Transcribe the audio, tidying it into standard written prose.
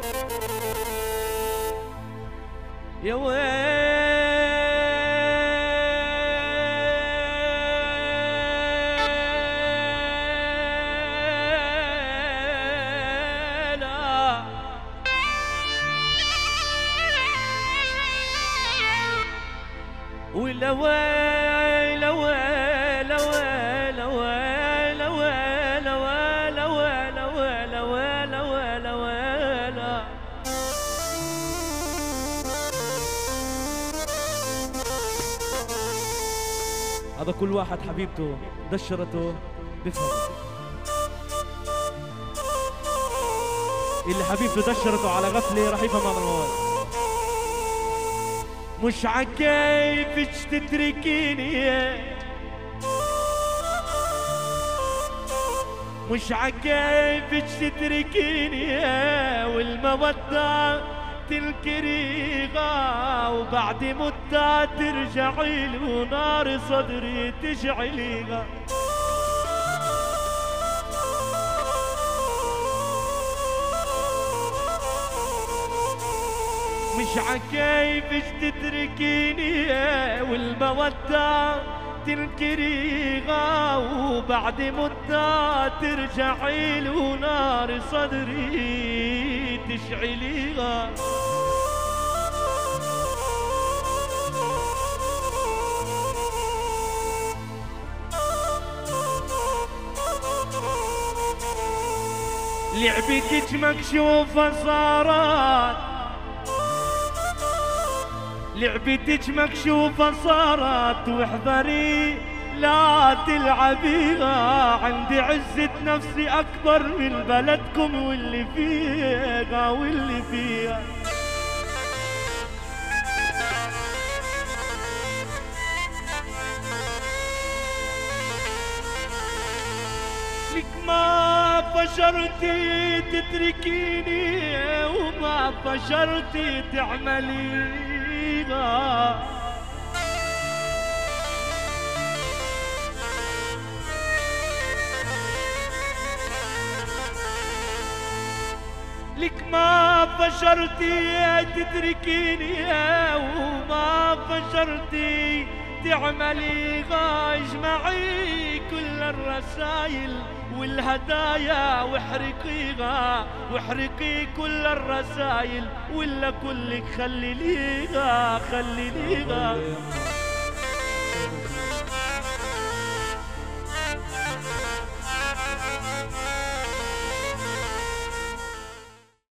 يا ويلا ولا ويلا ويلا ويلا ويلا ويلا ويلا ويلا ويلا ويلا ويلا ويلا. هذا كل واحد حبيبته دشرته بفهم. اللي حبيبته دشرته على غفله راح يفهم هذا الموال. مش عكيفك تتركيني، مش عكيفك تتركيني، والمودة تنكريها وبعد مدة ترجعي لي ونار صدري تشعليها. مش عكيفك تتركيني والمودة تنكريها وبعد مدة ترجعي لي ونار صدري تشعليها. لعبتك مكشوفة صارت، لعبتك مكشوفة صارت واحذري لا تلعبيها. عندي عزة نفسي أكبر من بلدكم واللي فيها واللي فيها. لك ما فشرتي تتركيني وما فشرتي تعمليها. لك ما فشرتي تتركيني وما فشرتي تعمليها. اجمعي كل الرسايل والهدايا واحرقيها، واحرقي كل الرسايل ولا كلك خلي ليها خلي ليها.